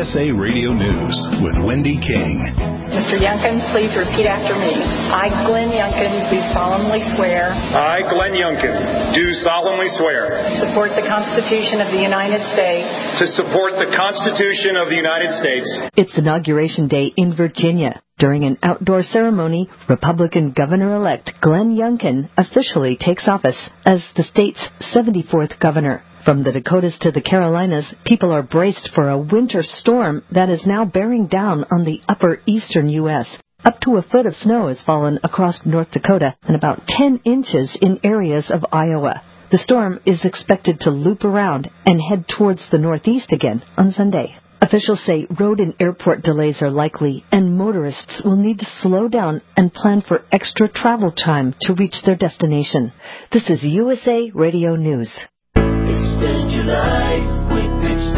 USA Radio News with Wendy King. Mr. Youngkin, please repeat after me. I, Glenn Youngkin, do solemnly swear. I, Glenn Youngkin, do solemnly swear. Support the Constitution of the United States. To support the Constitution of the United States. It's Inauguration Day in Virginia. During an outdoor ceremony, Republican Governor-elect Glenn Youngkin officially takes office as the state's 74th governor. From the Dakotas to the Carolinas, people are braced for a winter storm that is now bearing down on the upper eastern U.S. Up to a foot of snow has fallen across North Dakota and about 10 inches in areas of Iowa. The storm is expected to loop around and head towards the northeast again on Sunday. Officials say road and airport delays are likely, and motorists will need to slow down and plan for extra travel time to reach their destination. This is USA Radio News. Extend your life with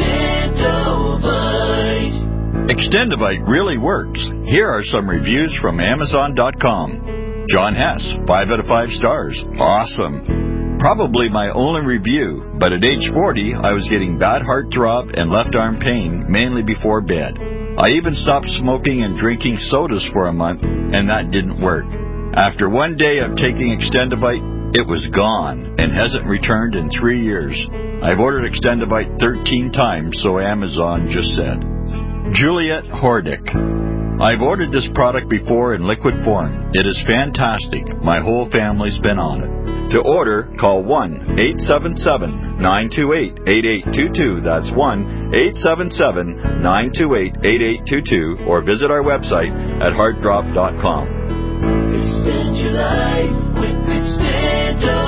Extendovite. Extendovite really works. Here are some reviews from Amazon.com. John Hess, 5 out of 5 stars. Awesome. Probably my only review, but at age 40, I was getting bad heart throb and left arm pain, mainly before bed. I even stopped smoking and drinking sodas for a month, and that didn't work. After one day of taking Extendovite, it was gone and hasn't returned in 3 years. I've ordered Extendovite 13 times, so Amazon just said. Juliet Hordick. I've ordered this product before in liquid form. It is fantastic. My whole family's been on it. To order, call 1-877-928-8822. That's 1-877-928-8822. Or visit our website at heartdrop.com. Extend your life with Extendovite.